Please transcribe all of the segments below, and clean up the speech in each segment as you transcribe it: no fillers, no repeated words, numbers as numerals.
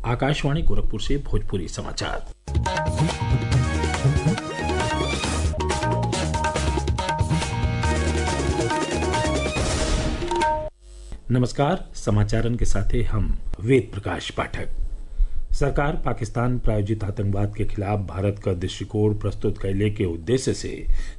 आकाशवाणी गोरखपुर से भोजपुरी समाचार। नमस्कार, समाचारन के साथे हम वेद प्रकाश पाठक। सरकार पाकिस्तान प्रायोजित आतंकवाद के खिलाफ भारत का दृष्टिकोण प्रस्तुत कैले के उद्देश्य से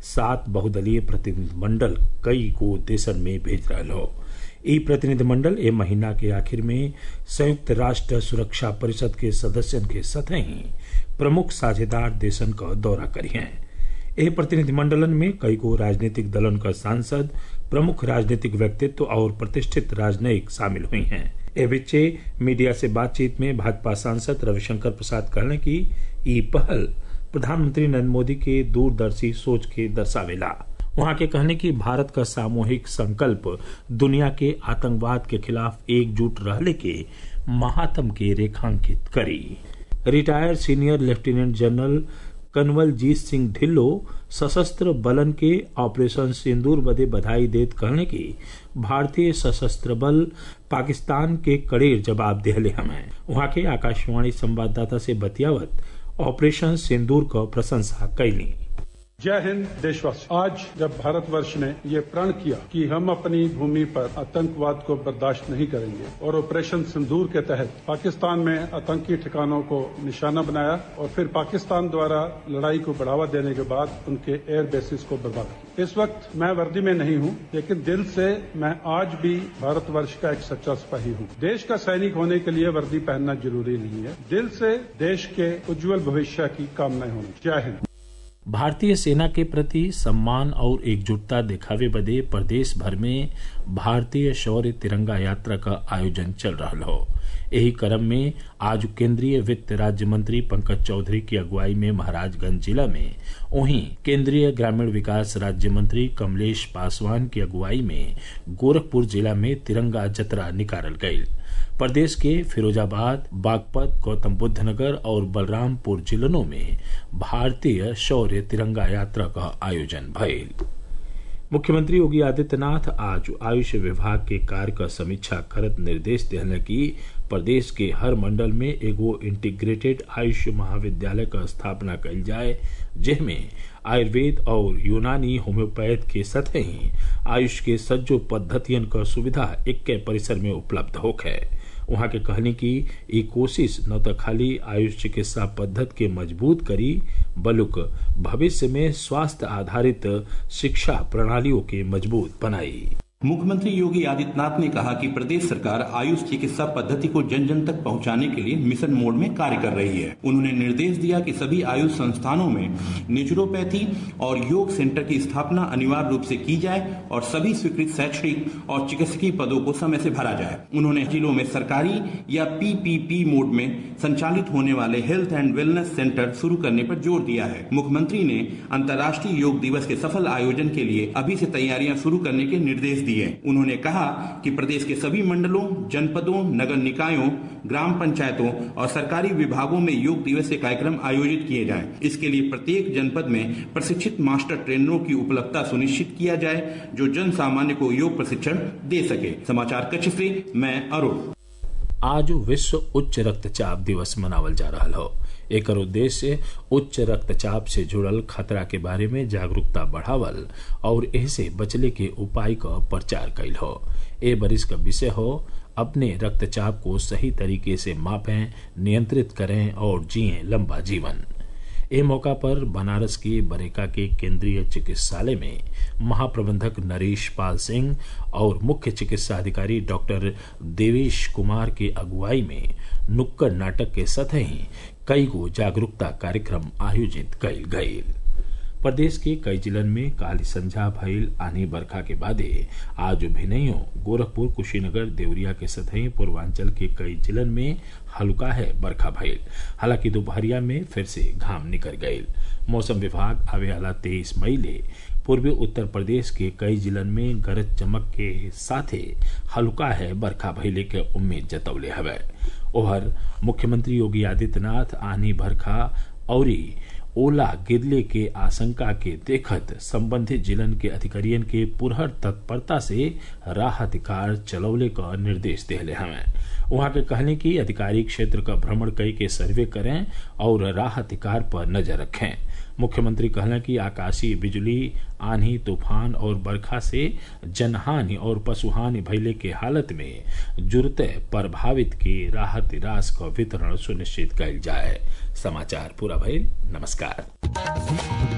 7 बहुदलीय प्रतिनिधिमंडल कई को देशन में भेज रहा हो। ई प्रतिनिधिमंडल ए महीना के आखिर में संयुक्त राष्ट्र सुरक्षा परिषद के सदस्यन के सतही प्रमुख साझेदार देशन का दौरा करी हैं। एह प्रतिनिधिमंडलन में कई को राजनीतिक दलन का सांसद, प्रमुख राजनीतिक व्यक्तित्व और प्रतिष्ठित राजनयिक शामिल हुई हैं। ए बिच्चे मीडिया से बातचीत में भाजपा सांसद रविशंकर प्रसाद कहने की ई पहल प्रधानमंत्री नरेंद्र मोदी के दूरदर्शी सोच के दर्शावेला। वहां के कहने की भारत का सामूहिक संकल्प दुनिया के आतंकवाद के खिलाफ एकजुट रहने के महात्म के रेखांकित करी। Retired senior lieutenant general Kanwaljit Singh Dhillon सशस्त्र बलन के ऑपरेशन सिंदूर बदे बधाई देत कहने की भारतीय सशस्त्र बल पाकिस्तान के कड़ेर जवाब देहले हमें। वहां के आकाशवाणी संवाददाता से बतियावत ऑपरेशन सिंदूर का प्रशंसा कैली। जय हिंद देशवासी। आज जब भारतवर्ष ने ये प्रण किया कि हम अपनी भूमि पर आतंकवाद को बर्दाश्त नहीं करेंगे और ऑपरेशन सिंदूर के तहत पाकिस्तान में आतंकी ठिकानों को निशाना बनाया और फिर पाकिस्तान द्वारा लड़ाई को बढ़ावा देने के बाद उनके एयर बेसिस को बर्बाद किया। इस वक्त मैं वर्दी में नहीं हूँ, लेकिन दिल से मैं आज भी भारतवर्ष का एक सच्चा सिपाही हूँ। देश का सैनिक होने के लिए वर्दी पहनना जरूरी नहीं है, दिल से देश के उज्जवल भविष्य की कामनाएं होनी। जय हिंद। भारतीय सेना के प्रति सम्मान और एकजुटता दिखावे बदे प्रदेश भर में भारतीय शौर्य तिरंगा यात्रा का आयोजन चल रहा हो। यही क्रम में आज केंद्रीय वित्त राज्य मंत्री पंकज चौधरी की अगुवाई में महाराजगंज जिला में, वहीं केंद्रीय ग्रामीण विकास राज्य मंत्री कमलेश पासवान की अगुवाई में गोरखपुर जिला में तिरंगा जतरा निकालल गयी। प्रदेश के फिरोजाबाद, बागपत, गौतम बुद्ध नगर और बलरामपुर जिलों में भारतीय शौर्य तिरंगा यात्रा का आयोजन भइल। मुख्यमंत्री योगी आदित्यनाथ आज आयुष विभाग के कार्य का समीक्षा करत निर्देश देने की प्रदेश के हर मंडल में एगो इंटीग्रेटेड आयुष महाविद्यालय का स्थापना कल जाए, जिसमें आयुर्वेद और यूनानी होम्योपैथ के सतही आयुष के सज्जो पद्धतियन का सुविधा एक के परिसर में उपलब्ध होखे। वहां के कहने की ये कोशिश न तो खाली आयुष चिकित्सा पद्धति के मजबूत करी, बल्कि भविष्य में स्वास्थ्य आधारित शिक्षा प्रणालियों के मजबूत बनाई। मुख्यमंत्री योगी आदित्यनाथ ने कहा कि प्रदेश सरकार आयुष चिकित्सा पद्धति को जन जन तक पहुंचाने के लिए मिशन मोड में कार्य कर रही है। उन्होंने निर्देश दिया कि सभी आयुष संस्थानों में नेचुरोपैथी और योग सेंटर की स्थापना अनिवार्य रूप से की जाए और सभी स्वीकृत शैक्षणिक और चिकित्सकीय पदों को समय से भरा जाए। उन्होंने जिलों में सरकारी या PPP मोड में संचालित होने वाले हेल्थ एंड वेलनेस सेंटर शुरू करने पर जोर दिया है। मुख्यमंत्री ने अंतर्राष्ट्रीय योग दिवस के सफल आयोजन के लिए अभी से तैयारियां शुरू करने के निर्देश दिए। उन्होंने कहा कि प्रदेश के सभी मंडलों, जनपदों, नगर निकायों, ग्राम पंचायतों और सरकारी विभागों में योग दिवस के कार्यक्रम आयोजित किए जाएं। इसके लिए प्रत्येक जनपद में प्रशिक्षित मास्टर ट्रेनरों की उपलब्धता सुनिश्चित किया जाए, जो जन सामान्य को योग प्रशिक्षण दे सके। समाचार कक्ष से मैं अरुण। आज विश्व उच्च रक्तचाप दिवस मनावल जा रहा हो। एकर उद्देश्य उच्च रक्तचाप से जुड़ल खतरा के बारे में जागरूकता बढ़ावल और इससे बचने के उपाय का प्रचार कैल हो। ए बरिस का विषय हो अपने रक्तचाप को सही तरीके से मापें, नियंत्रित करें और जिएं लंबा जीवन। ए मौका पर बनारस के बरेका के केंद्रीय चिकित्सालय में महाप्रबंधक नरेश पाल सिंह और मुख्य चिकित्सा अधिकारी डॉक्टर देवेश कुमार के अगुवाई में नुक्कड़ नाटक के सतही कई गो जागरूकता कार्यक्रम आयोजित कइल गयी। प्रदेश के कई जिलन में काली संझा भइल आनी बरखा के बादे आज भिनइयों गोरखपुर, कुशीनगर, देवरिया के सतही पूर्वांचल के कई जिलन में हल्का है बरखा भइल। हालांकि दोपहरिया में फिर से घाम निकल गयी। मौसम विभाग आवे वाला 23 मई ले पूर्वी उत्तर प्रदेश के कई जिलन में गरज चमक के साथे हल्का है बरखा भइले के उम्मीद जतौले हवे। ओहर मुख्यमंत्री योगी आदित्यनाथ आनी बरखा और ओला गिरले के आशंका के देखत संबंधित जिलन के अधिकारियन के पुरहर तत्परता से राहत कार्य चलौले का निर्देश दिले हमें। वहां के कहने की अधिकारी क्षेत्र का भ्रमण कई के सर्वे करें और राहत कार्य पर नजर रखें। मुख्यमंत्री कहला कि आकाशीय बिजली, आंधी, तूफान और बरखा से जनहानि और पशुहानि भइले के हालत में जुरते प्रभावित के राहत राशि का वितरण सुनिश्चित कइल जाए। समाचार पूरा भइल। नमस्कार।